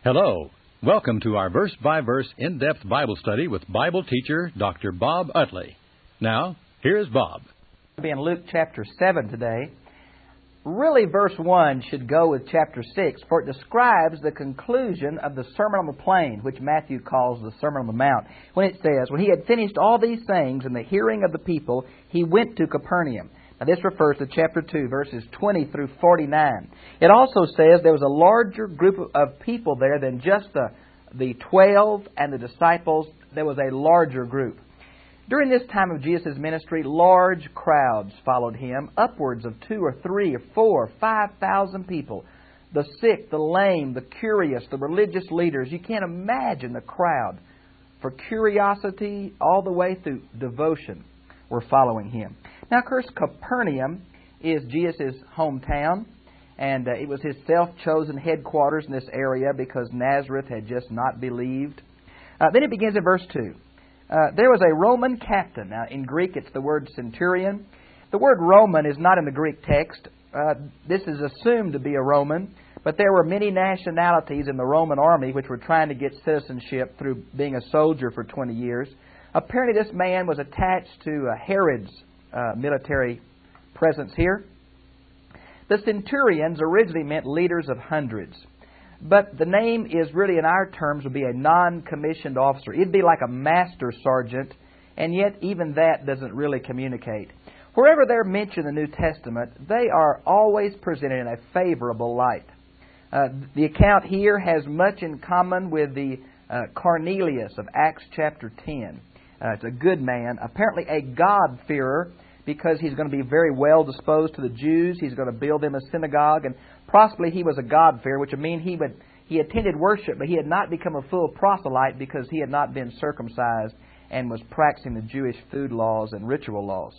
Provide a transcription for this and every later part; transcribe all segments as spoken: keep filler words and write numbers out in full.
Hello. Welcome to our verse-by-verse in-depth Bible study with Bible teacher Doctor Bob Utley. Now, here's Bob. We'll be in Luke chapter seven today. Really, verse one should go with chapter six, for it describes the conclusion of the Sermon on the Plain, which Matthew calls the Sermon on the Mount, when it says, "When he had finished all these things in the hearing of the people, he went to Capernaum." Now, this refers to chapter two, verses twenty through forty-nine. It also says there was a larger group of people there than just the, the twelve and the disciples. There was a larger group. During this time of Jesus' ministry, large crowds followed him, upwards of two or three or four or five thousand people. The sick, the lame, the curious, the religious leaders. You can't imagine the crowd. For curiosity all the way through devotion were following him. Now, of course, Capernaum is Jesus' hometown, and uh, it was his self-chosen headquarters in this area because Nazareth had just not believed. Uh, then it begins in verse two. Uh, there was a Roman captain. Now, in Greek, it's the word centurion. The word Roman is not in the Greek text. Uh, this is assumed to be a Roman, but there were many nationalities in the Roman army which were trying to get citizenship through being a soldier for twenty years. Apparently, this man was attached to uh, Herod's uh, military presence here. The centurions originally meant leaders of hundreds. But the name is really, in our terms, would be a non-commissioned officer. It'd be like a master sergeant, and yet even that doesn't really communicate. Wherever they're mentioned in the New Testament, they are always presented in a favorable light. Uh, the account here has much in common with the uh, Cornelius of Acts chapter ten. Uh, it's a good man, apparently a God-fearer, because he's going to be very well disposed to the Jews. He's going to build them a synagogue, and possibly he was a God-fearer, which would mean he would he attended worship, but he had not become a full proselyte because he had not been circumcised and was practicing the Jewish food laws and ritual laws.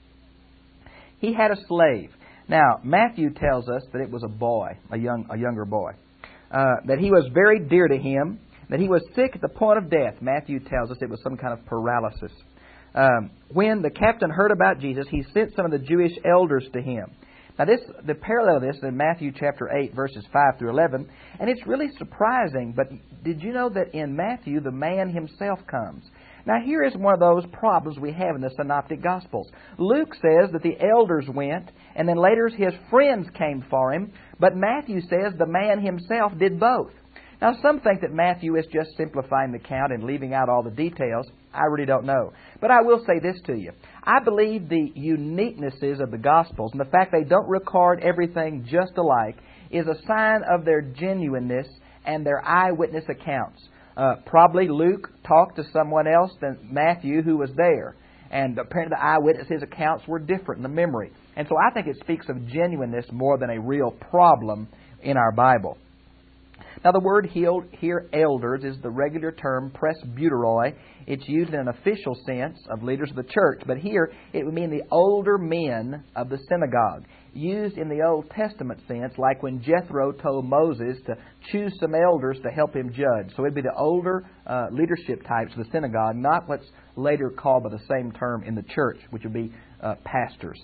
He had a slave. Now, Matthew tells us that it was a boy, a young a younger boy, uh, that he was very dear to him, that he was sick at the point of death. Matthew tells us it was some kind of paralysis. Um, when the captain heard about Jesus, he sent some of the Jewish elders to him. Now, this the parallel of this is in Matthew chapter eight, verses five through eleven, and it's really surprising. But did you know that in Matthew, the man himself comes? Now, here is one of those problems we have in the Synoptic Gospels. Luke says that the elders went, and then later his friends came for him, but Matthew says the man himself did both. Now, some think that Matthew is just simplifying the account and leaving out all the details. I really don't know. But I will say this to you. I believe the uniquenesses of the Gospels and the fact they don't record everything just alike is a sign of their genuineness and their eyewitness accounts. Uh, probably Luke talked to someone else than Matthew who was there. And apparently the eyewitnesses' accounts were different in the memory. And so I think it speaks of genuineness more than a real problem in our Bible. Now, the word here, elders, is the regular term presbyteroi. It's used in an official sense of leaders of the church. But here, it would mean the older men of the synagogue. Used in the Old Testament sense, like when Jethro told Moses to choose some elders to help him judge. So it'd be the older uh, leadership types of the synagogue, not what's later called by the same term in the church, which would be uh, pastors.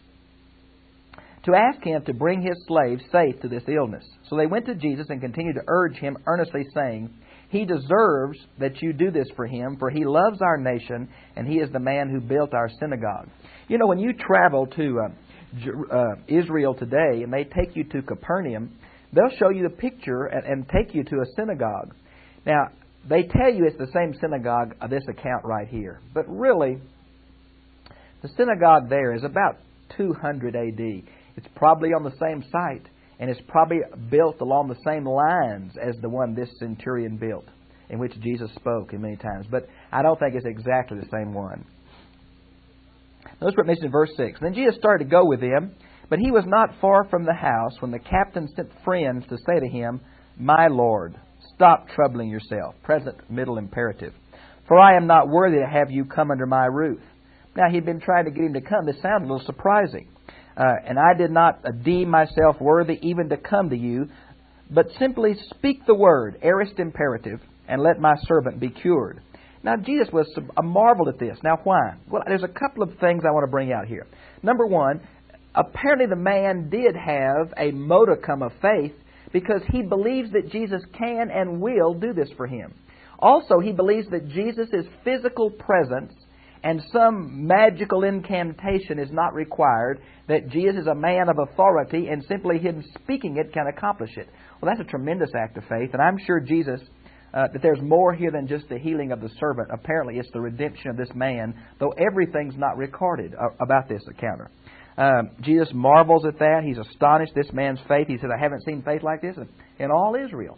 To ask him to bring his slave safe to this illness. So they went to Jesus and continued to urge him, earnestly saying, "He deserves that you do this for him, for he loves our nation, and he is the man who built our synagogue." You know, when you travel to uh, uh, Israel today, and they take you to Capernaum, they'll show you the picture and, and take you to a synagogue. Now, they tell you it's the same synagogue of this account right here. But really, the synagogue there is about two hundred A D It's probably on the same site, and it's probably built along the same lines as the one this centurion built, in which Jesus spoke in many times. But I don't think it's exactly the same one. Notice what it mentions in verse six. Then Jesus started to go with them, but he was not far from the house when the captain sent friends to say to him, "My Lord, stop troubling yourself." Present middle imperative. "For I am not worthy to have you come under my roof." Now, he'd been trying to get him to come. This sounds a little surprising. Uh, and I did not deem myself worthy even to come to you, but simply speak the word, aorist imperative, and let my servant be cured. Now, Jesus was marveled at this. Now, why? Well, there's a couple of things I want to bring out here. Number one, apparently the man did have a modicum of faith because he believes that Jesus can and will do this for him. Also, he believes that Jesus' physical presence and some magical incantation is not required, that Jesus is a man of authority and simply him speaking it can accomplish it. Well, that's a tremendous act of faith, and I'm sure Jesus, uh, that there's more here than just the healing of the servant. Apparently, it's the redemption of this man, though everything's not recorded uh, about this encounter. Um, Jesus marvels at that. He's astonished this man's faith. He said, I haven't seen faith like this in, in all Israel.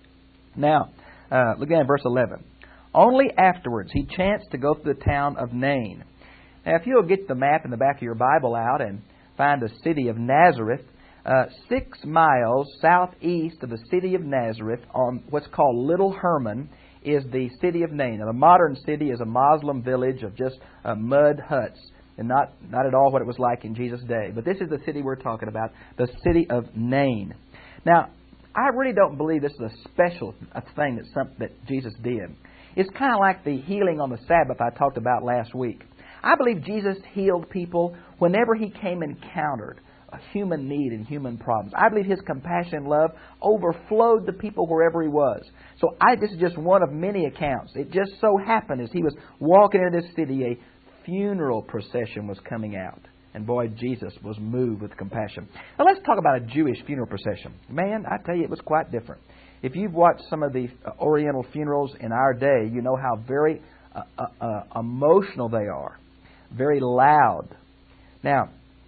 Now, uh, look at verse eleven. Only afterwards he chanced to go through the town of Nain. Now, if you'll get the map in the back of your Bible out and find the city of Nazareth, uh, six miles southeast of the city of Nazareth, on what's called Little Hermon, is the city of Nain. Now, the modern city is a Muslim village of just uh, mud huts, and not, not at all what it was like in Jesus' day. But this is the city we're talking about, the city of Nain. Now, I really don't believe this is a special a thing that, some, that Jesus did. It's kind of like the healing on the Sabbath I talked about last week. I believe Jesus healed people whenever He came encountered a human need and human problems. I believe His compassion and love overflowed to people wherever He was. So I, this is just one of many accounts. It just so happened as He was walking into this city, a funeral procession was coming out. And boy, Jesus was moved with compassion. Now let's talk about a Jewish funeral procession. Man, I tell you, it was quite different. If you've watched some of the Oriental funerals in our day, you know how very uh, uh, uh, emotional they are. Very loud. Now,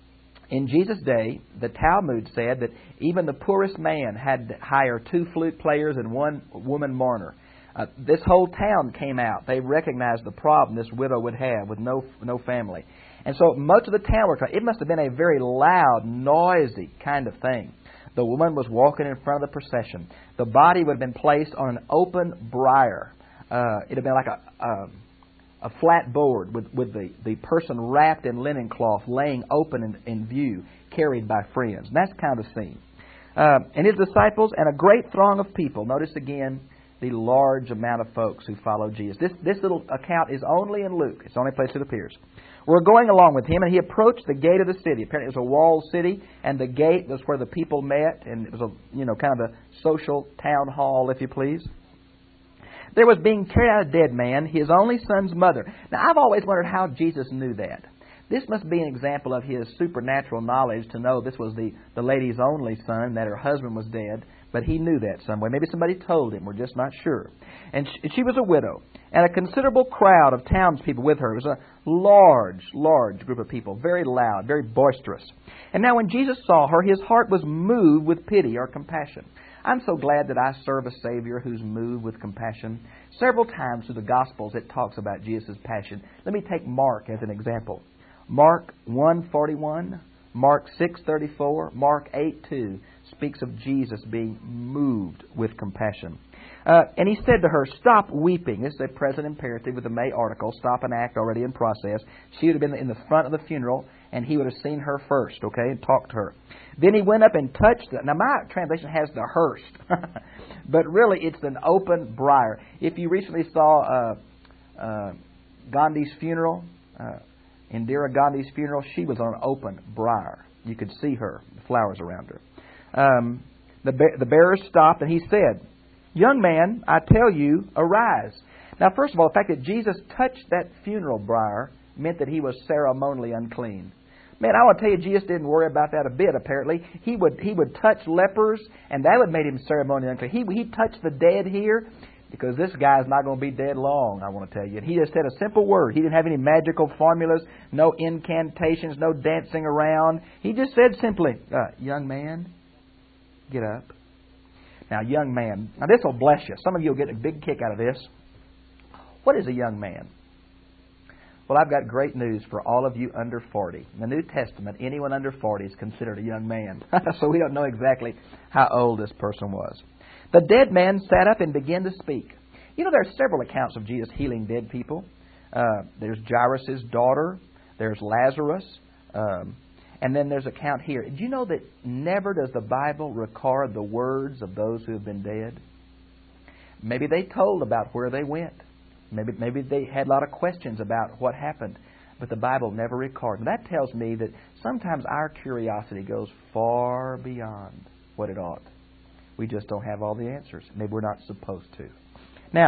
in Jesus' day, the Talmud said that even the poorest man had to hire two flute players and one woman mourner. Uh, this whole town came out. They recognized the problem this widow would have with no no family. And so much of the town were, it must have been a very loud, noisy kind of thing. The woman was walking in front of the procession. The body would have been placed on an open briar. Uh, it would have been like a, a, a flat board with, with the, the person wrapped in linen cloth, laying open in, in view, carried by friends. And that's kind of the scene. Uh, and His disciples and a great throng of people. Notice again the large amount of folks who followed Jesus. This, this little account is only in Luke. It's the only place it appears. We're going along with Him, and He approached the gate of the city. Apparently it was a walled city, and the gate was where the people met, and it was a, you know, kind of a social town hall, if you please. There was being carried out a dead man, his only son's mother. Now, I've always wondered how Jesus knew that. This must be an example of His supernatural knowledge to know this was the, the lady's only son, that her husband was dead, but He knew that some way. Maybe somebody told Him. We're just not sure. And she, she was a widow, and a considerable crowd of townspeople with her. It was a large, large group of people, very loud, very boisterous. And now when Jesus saw her, His heart was moved with pity or compassion. I'm so glad that I serve a Savior who's moved with compassion. Several times through the Gospels it talks about Jesus' passion. Let me take Mark as an example. Mark one forty-one, Mark six thirty-four, Mark eight two speaks of Jesus being moved with compassion. Uh, and He said to her, stop weeping. This is a present imperative with the May article, stop an act already in process. She would have been in the front of the funeral, and He would have seen her first, okay, and talked to her. Then He went up and touched it. Now, my translation has the hearse, but really it's an open briar. If you recently saw uh, uh, Gandhi's funeral, uh, Indira Gandhi's funeral, she was on an open briar. You could see her, the flowers around her. Um, the, the bearers stopped, and He said, young man, I tell you, arise. Now, first of all, the fact that Jesus touched that funeral briar meant that he was ceremonially unclean. Man, I want to tell you, Jesus didn't worry about that a bit, apparently. He would he would touch lepers, and that would make him ceremonially unclean. He, he touched the dead here because this guy's not going to be dead long, I want to tell you. And He just said a simple word. He didn't have any magical formulas, no incantations, no dancing around. He just said simply, uh, young man, get up. Now, young man. Now, this will bless you. Some of you will get a big kick out of this. What is a young man? Well, I've got great news for all of you under forty. In the New Testament, anyone under forty is considered a young man. So we don't know exactly how old this person was. The dead man sat up and began to speak. You know, there are several accounts of Jesus healing dead people. Uh, there's Jairus' daughter. There's Lazarus. Um, And then there's a count here. Do you know that never does the Bible record the words of those who have been dead? Maybe they told about where they went. Maybe maybe they had a lot of questions about what happened. But the Bible never records. And that tells me that sometimes our curiosity goes far beyond what it ought. We just don't have all the answers. Maybe we're not supposed to. Now,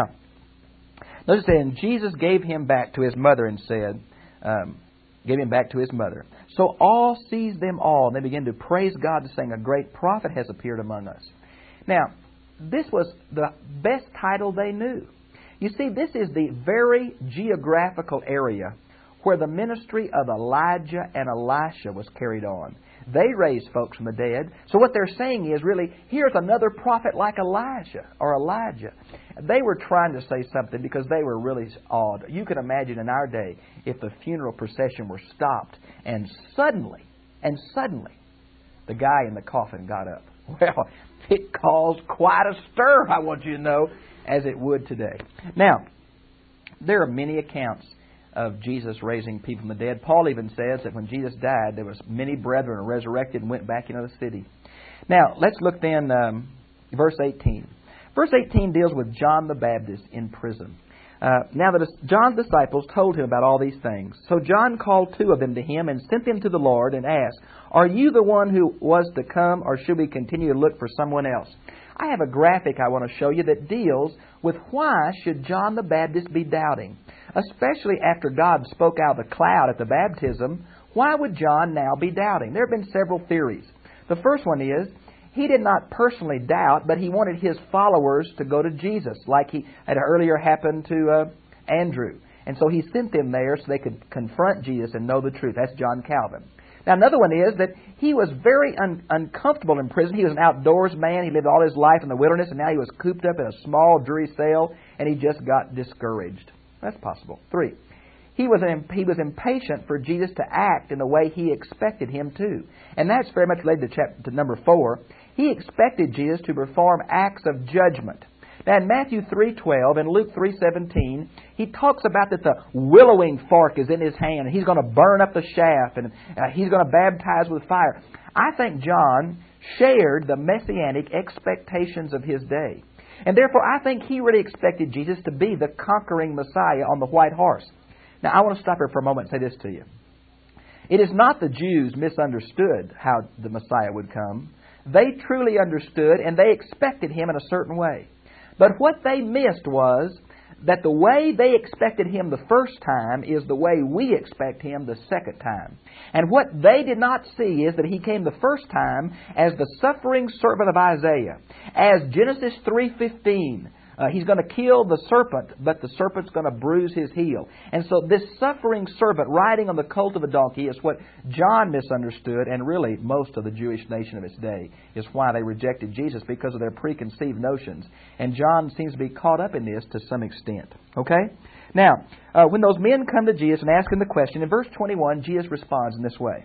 notice then, Jesus gave him back to his mother and said, um, gave him back to his mother. So all seized them all, and they began to praise God, and saying, a great prophet has appeared among us. Now, this was the best title they knew. You see, this is the very geographical area where the ministry of Elijah and Elisha was carried on. They raised folks from the dead. So what they're saying is really, here's another prophet like Elijah or Elijah. They were trying to say something because they were really awed. You can imagine in our day if the funeral procession were stopped and suddenly, and suddenly, the guy in the coffin got up. Well, it caused quite a stir, I want you to know, as it would today. Now, there are many accounts of Jesus raising people from the dead. Paul even says that when Jesus died, there was many brethren resurrected and went back into the city. Now, let's look then, um, verse eighteen. Verse eighteen deals with John the Baptist in prison. Uh, now that John's disciples told him about all these things. So John called two of them to him and sent them to the Lord and asked, are you the one who was to come, or should we continue to look for someone else? I have a graphic I want to show you that deals with why should John the Baptist be doubting. Especially after God spoke out of the cloud at the baptism, why would John now be doubting? There have been several theories. The first one is, he did not personally doubt, but he wanted his followers to go to Jesus, like he had earlier happened to uh, Andrew. And so he sent them there so they could confront Jesus and know the truth. That's John Calvin. Now, another one is that he was very un- uncomfortable in prison. He was an outdoors man. He lived all his life in the wilderness, and now he was cooped up in a small, dreary cell, and he just got discouraged. That's possible. Three, he was, an, he was impatient for Jesus to act in the way he expected him to. And that's very much related to, chapter, to number four. He expected Jesus to perform acts of judgment. Now, in Matthew three twelve and Luke three seventeen, he talks about that the willowing fork is in his hand, and he's going to burn up the shaft, and uh, he's going to baptize with fire. I think John shared the messianic expectations of his day. And therefore, I think he really expected Jesus to be the conquering Messiah on the white horse. Now, I want to stop here for a moment and say this to you. It is not the Jews misunderstood how the Messiah would come. They truly understood, and they expected Him in a certain way. But what they missed was that the way they expected Him the first time is the way we expect Him the second time. And what they did not see is that He came the first time as the suffering servant of Isaiah. As Genesis three fifteen, uh, He's going to kill the serpent, but the serpent's going to bruise His heel. And so this suffering servant riding on the colt of a donkey is what John misunderstood, and really most of the Jewish nation of its day, is why they rejected Jesus, because of their preconceived notions. And John seems to be caught up in this to some extent. Okay? Now, uh, when those men come to Jesus and ask Him the question, in verse twenty-one, Jesus responds in this way.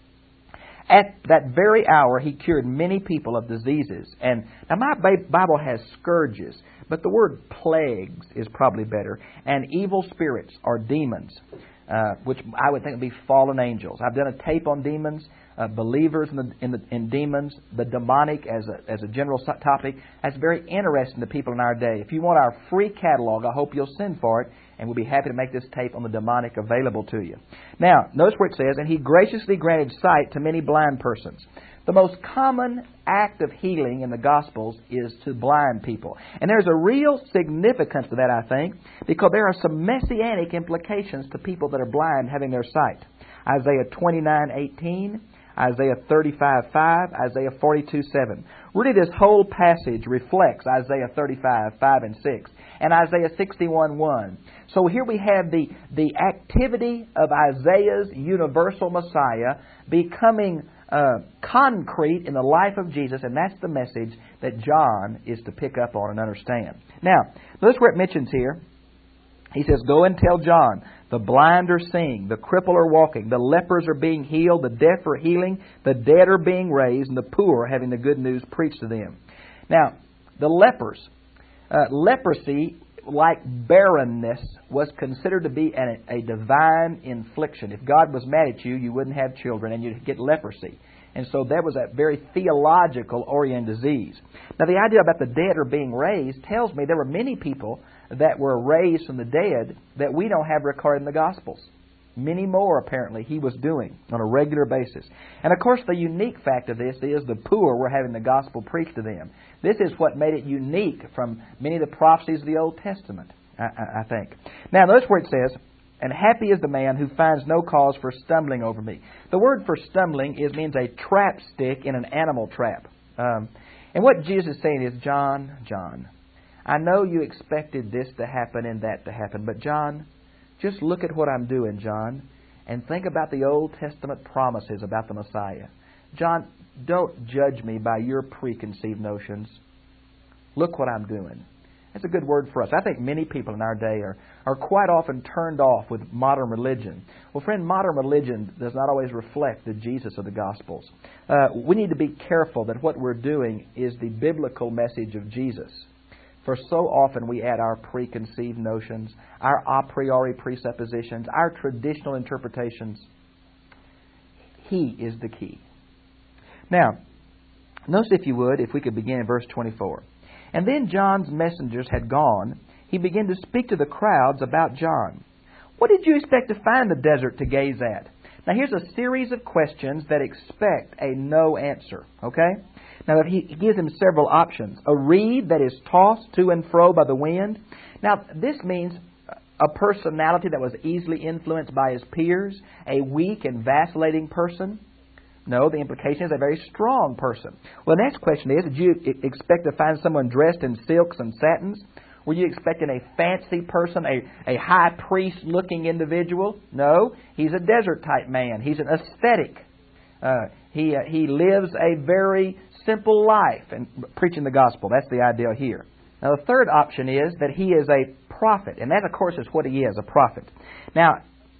At that very hour, He cured many people of diseases. And now my Bible has scourges, but the word plagues is probably better. And evil spirits or demons, uh, which I would think would be fallen angels. I've done a tape on demons, uh, believers in, the, in, the, in demons, the demonic as a, as a general topic. That's very interesting to people in our day. If you want our free catalog, I hope you'll send for it, and we'll be happy to make this tape on the demonic available to you. Now, notice where it says, and He graciously granted sight to many blind persons. The most common act of healing in the Gospels is to blind people. And there's a real significance to that, I think, because there are some messianic implications to people that are blind having their sight. Isaiah twenty-nine eighteen, Isaiah thirty-five five, Isaiah forty-two seven. Really, this whole passage reflects Isaiah thirty-five five and six, and Isaiah sixty-one one. So here we have the, the activity of Isaiah's universal Messiah becoming uh, concrete in the life of Jesus, and that's the message that John is to pick up on and understand. Now, notice where it mentions here. He says, go and tell John, the blind are seeing, the crippled are walking, the lepers are being healed, the deaf are healing, the dead are being raised, and the poor are having the good news preached to them. Now, the lepers, uh, leprosy, like barrenness, was considered to be an, a divine infliction. If God was mad at you, you wouldn't have children and you'd get leprosy. And so that was a very theological-oriented disease. Now, the idea about the dead are being raised tells me there were many people that were raised from the dead that we don't have recorded in the Gospels. Many more, apparently, he was doing on a regular basis. And, of course, the unique fact of this is the poor were having the gospel preached to them. This is what made it unique from many of the prophecies of the Old Testament, I, I, I think. Now, notice where it says, "And happy is the man who finds no cause for stumbling over me." The word for stumbling is means a trap stick in an animal trap. Um, and what Jesus is saying is, John, John, I know you expected this to happen and that to happen, but John, just look at what I'm doing, John, and think about the Old Testament promises about the Messiah. John, don't judge me by your preconceived notions. Look what I'm doing. That's a good word for us. I think many people in our day are, are quite often turned off with modern religion. Well, friend, modern religion does not always reflect the Jesus of the Gospels. Uh, we need to be careful that what we're doing is the biblical message of Jesus. For so often we add our preconceived notions, our a priori presuppositions, our traditional interpretations. He is the key. Now, notice if you would, if we could begin in verse twenty-four. "And then John's messengers had gone. He began to speak to the crowds about John. What did you expect to find in the desert to gaze at?" Now here's a series of questions that expect a no answer. Okay? Now he gives them several options. A reed that is tossed to and fro by the wind. Now this means a personality that was easily influenced by his peers. A weak and vacillating person. No, the implication is a very strong person. Well, the next question is, did you expect to find someone dressed in silks and satins? Were you expecting a fancy person, a, a high priest-looking individual? No, he's a desert-type man. He's an ascetic. Uh, he, uh, he lives a very simple life and preaching the gospel. That's the idea here. Now, the third option is that he is a prophet. And that, of course, is what he is, a prophet. Now,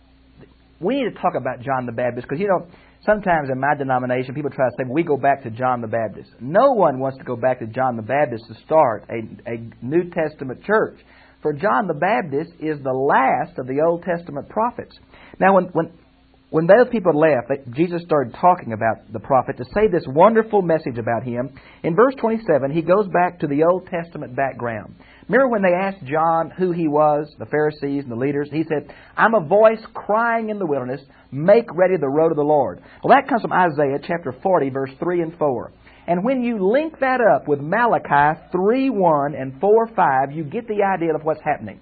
we need to talk about John the Baptist because, you know, sometimes in my denomination, people try to say, we go back to John the Baptist. No one wants to go back to John the Baptist to start a, a New Testament church. For John the Baptist is the last of the Old Testament prophets. Now, when when, when those people left, Jesus started talking about the prophet to say this wonderful message about him. In verse twenty-seven, he goes back to the Old Testament background. Remember when they asked John who he was, the Pharisees and the leaders? He said, "I'm a voice crying in the wilderness, make ready the road of the Lord." Well, that comes from Isaiah chapter forty, verse three and four. And when you link that up with Malachi three one and four five, you get the idea of what's happening.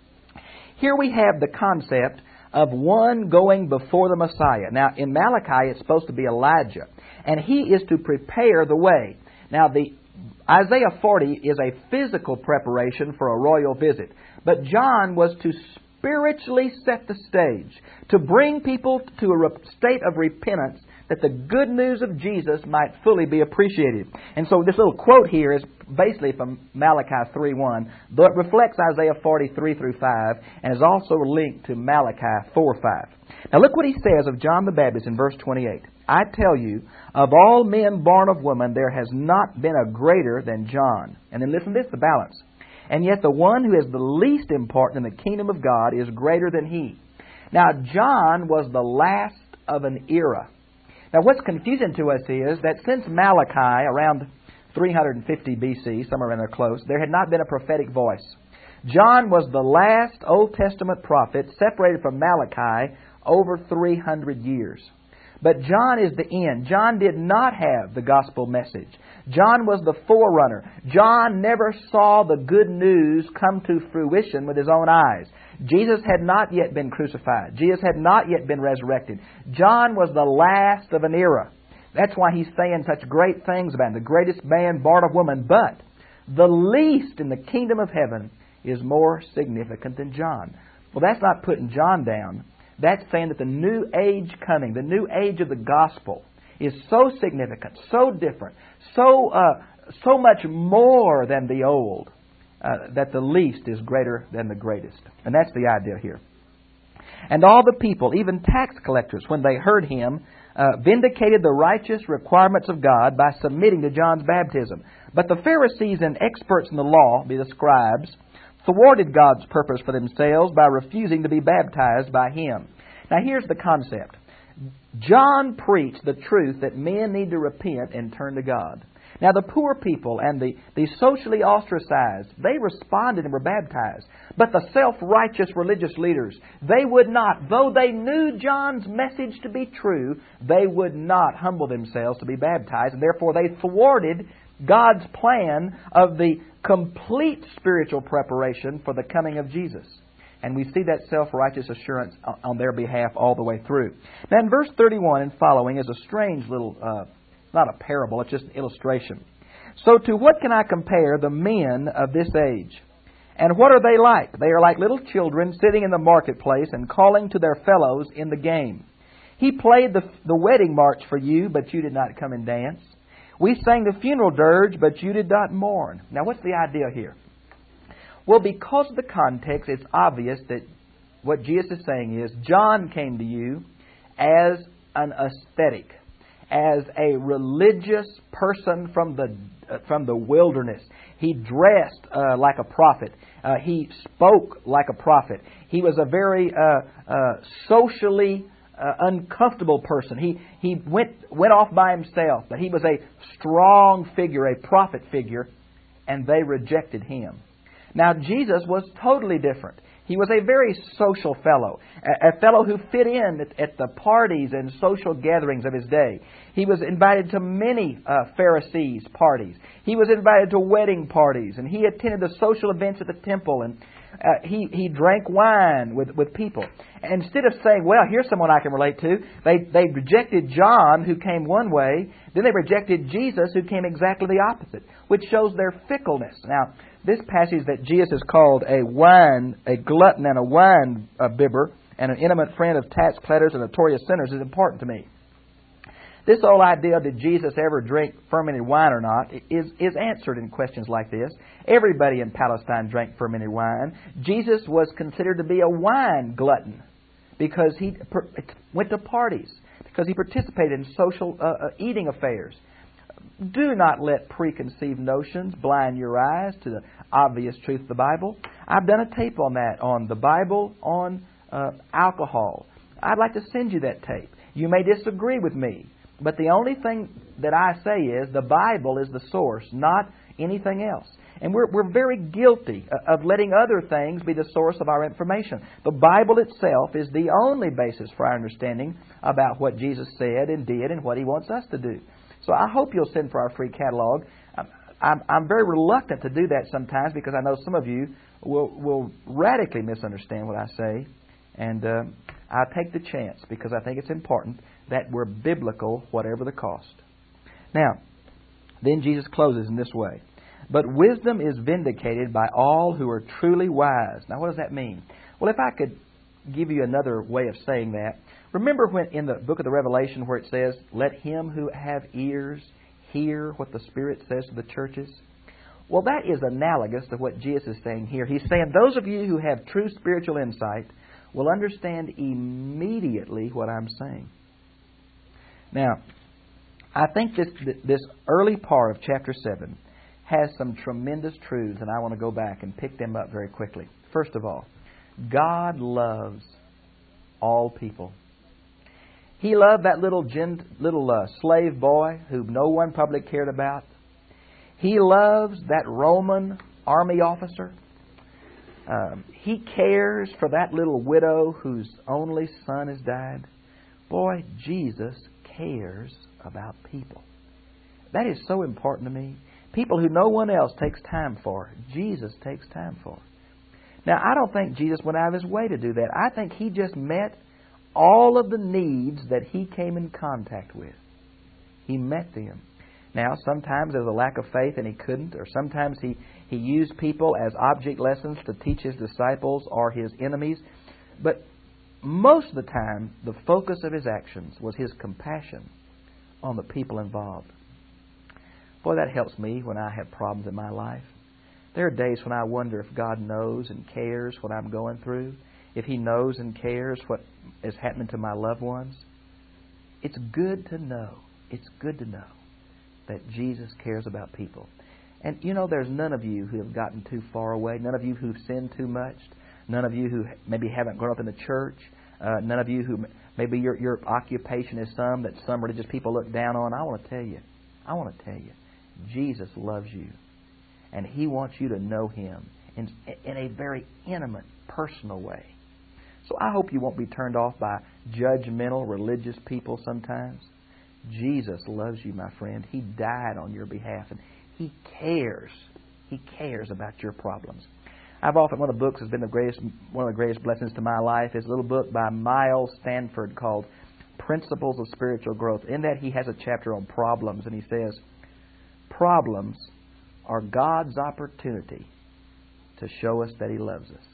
Here we have the concept of one going before the Messiah. Now, in Malachi, it's supposed to be Elijah, and he is to prepare the way. Now, the Isaiah forty is a physical preparation for a royal visit. But John was to spiritually set the stage, to bring people to a state of repentance that the good news of Jesus might fully be appreciated. And so this little quote here is basically from Malachi three one, though it reflects Isaiah forty-three through five and is also linked to Malachi four five. Now look what he says of John the Baptist in verse twenty-eight. "I tell you, of all men born of woman, there has not been a greater than John." And then listen to this, the balance. "And yet the one who is the least important in the kingdom of God is greater than he." Now, John was the last of an era. Now, what's confusing to us is that since Malachi, around three hundred fifty B C, somewhere around there close, there had not been a prophetic voice. John was the last Old Testament prophet separated from Malachi over three hundred years. But John is the end. John did not have the gospel message. John was the forerunner. John never saw the good news come to fruition with his own eyes. Jesus had not yet been crucified. Jesus had not yet been resurrected. John was the last of an era. That's why he's saying such great things about him, the greatest man born of woman. But the least in the kingdom of heaven is more significant than John. Well, that's not putting John down. That's saying that the new age coming, the new age of the gospel, is so significant, so different, so uh, so much more than the old, uh, that the least is greater than the greatest. And that's the idea here. "And all the people, even tax collectors, when they heard him, uh, vindicated the righteous requirements of God by submitting to John's baptism. But the Pharisees and experts in the law, be the scribes, thwarted God's purpose for themselves by refusing to be baptized by him." Now here's the concept. John preached the truth that men need to repent and turn to God. Now, the poor people and the, the socially ostracized, they responded and were baptized. But the self-righteous religious leaders, they would not, though they knew John's message to be true, they would not humble themselves to be baptized. And therefore, they thwarted God's plan of the complete spiritual preparation for the coming of Jesus. And we see that self-righteous assurance on their behalf all the way through. Now, in verse thirty-one and following is a strange little, uh, not a parable, it's just an illustration. So to what can I compare the men of this age? And what are they like? They are like little children sitting in the marketplace and calling to their fellows in the game. He played the, the wedding march for you, but you did not come and dance. We sang the funeral dirge, but you did not mourn. Now, what's the idea here? Well, because of the context, it's obvious that what Jesus is saying is, John came to you as an ascetic, as a religious person from the uh, from the wilderness. He dressed uh, like a prophet. Uh, he spoke like a prophet. He was a very uh, uh, socially uh, uncomfortable person. He he went went off by himself, but he was a strong figure, a prophet figure, and they rejected him. Now, Jesus was totally different. He was a very social fellow, a, a fellow who fit in at, at the parties and social gatherings of his day. He was invited to many uh, Pharisees' parties. He was invited to wedding parties, and he attended the social events at the temple, and uh, he, he drank wine with, with people. And instead of saying, well, here's someone I can relate to, they, they rejected John, who came one way, then they rejected Jesus, who came exactly the opposite, which shows their fickleness. Now, this passage that Jesus is called a wine, a glutton and a wine uh, bibber, and an intimate friend of tax collectors and notorious sinners is important to me. This whole idea, did Jesus ever drink fermented wine or not, is, is answered in questions like this. Everybody in Palestine drank fermented wine. Jesus was considered to be a wine glutton because he per- went to parties, because he participated in social uh, uh, eating affairs. Do not let preconceived notions blind your eyes to the obvious truth of the Bible. I've done a tape on that, on the Bible, on uh, alcohol. I'd like to send you that tape. You may disagree with me, but the only thing that I say is the Bible is the source, not anything else. And we're, we're very guilty of letting other things be the source of our information. The Bible itself is the only basis for our understanding about what Jesus said and did and what He wants us to do. So I hope you'll send for our free catalog. I'm, I'm very reluctant to do that sometimes because I know some of you will, will radically misunderstand what I say. And uh, I'll take the chance because I think it's important that we're biblical whatever the cost. Now, then Jesus closes in this way. But wisdom is vindicated by all who are truly wise. Now, what does that mean? Well, if I could give you another way of saying that. Remember when in the book of the Revelation where it says, let him who have ears hear what the Spirit says to the churches? Well, that is analogous to what Jesus is saying here. He's saying those of you who have true spiritual insight will understand immediately what I'm saying. Now, I think this, this early part of chapter seven has some tremendous truths, and I want to go back and pick them up very quickly. First of all, God loves all people. He loved that little gent, little uh, slave boy who no one public cared about. He loves that Roman army officer. Um, he cares for that little widow whose only son has died. Boy, Jesus cares about people. That is so important to me. People who no one else takes time for, Jesus takes time for. Now, I don't think Jesus went out of His way to do that. I think He just met all of the needs that He came in contact with. He met them. Now, sometimes there's a lack of faith and He couldn't, or sometimes He, he used people as object lessons to teach His disciples or His enemies. But most of the time, the focus of His actions was His compassion on the people involved. Boy, that helps me when I have problems in my life. There are days when I wonder if God knows and cares what I'm going through, if He knows and cares what is happening to my loved ones. It's good to know, it's good to know that Jesus cares about people. And you know, there's none of you who have gotten too far away, none of you who've sinned too much, none of you who maybe haven't grown up in the church, uh, none of you who maybe your, your occupation is some that some religious people look down on. I want to tell you, I want to tell you, Jesus loves you. And He wants you to know Him in, in a very intimate, personal way. So I hope you won't be turned off by judgmental, religious people sometimes. Jesus loves you, my friend. He died on your behalf, and He cares. He cares about your problems. I've often, one of the books that's been the greatest, one of the greatest blessings to my life is a little book by Miles Stanford called Principles of Spiritual Growth. In that he has a chapter on problems, and he says, problems are God's opportunity to show us that He loves us.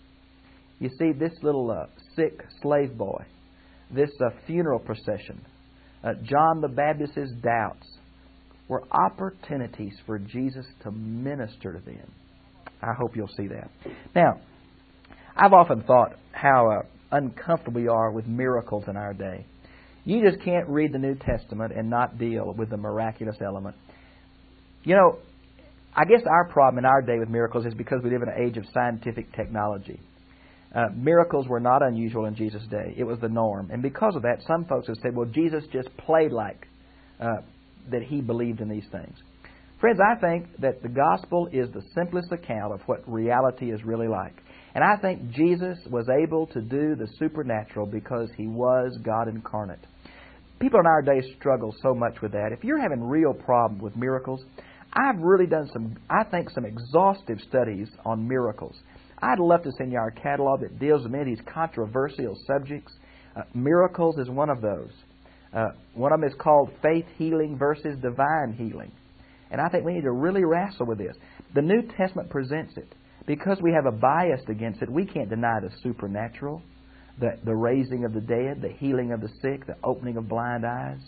You see, this little uh, sick slave boy, this uh, funeral procession, uh, John the Baptist's doubts, were opportunities for Jesus to minister to them. I hope you'll see that. Now, I've often thought how uh, uncomfortable we are with miracles in our day. You just can't read the New Testament and not deal with the miraculous element. You know, I guess our problem in our day with miracles is because we live in an age of scientific technology. Uh, miracles were not unusual in Jesus' day. It was the norm. And because of that, some folks have said, well, Jesus just played like uh, that He believed in these things. Friends, I think that the gospel is the simplest account of what reality is really like. And I think Jesus was able to do the supernatural because He was God incarnate. People in our day struggle so much with that. If you're having real problems with miracles, I've really done some, I think, some exhaustive studies on miracles. I'd love to send you our catalog that deals with many of these controversial subjects. Uh, miracles is one of those. Uh, one of them is called Faith Healing versus Divine Healing. And I think we need to really wrestle with this. The New Testament presents it. Because we have a bias against it, we can't deny the supernatural, the, the raising of the dead, the healing of the sick, the opening of blind eyes.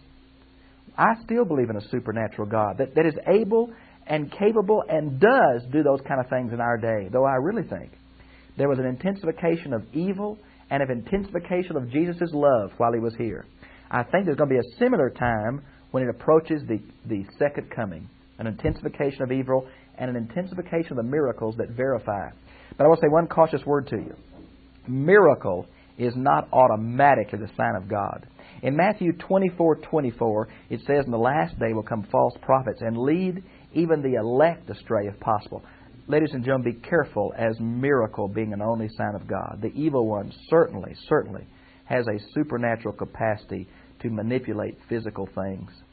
I still believe in a supernatural God that, that is able and capable and does do those kind of things in our day. Though I really think there was an intensification of evil and of intensification of Jesus' love while He was here. I think there's going to be a similar time when it approaches the, the second coming. An intensification of evil and an intensification of the miracles that verify. But I will say one cautious word to you. Miracle is not automatically the sign of God. In Matthew twenty-four twenty-four, it says, in the last day will come false prophets and lead even the elect astray if possible. Ladies and gentlemen, be careful as miracle being an only sign of God. The evil one certainly, certainly has a supernatural capacity to manipulate physical things.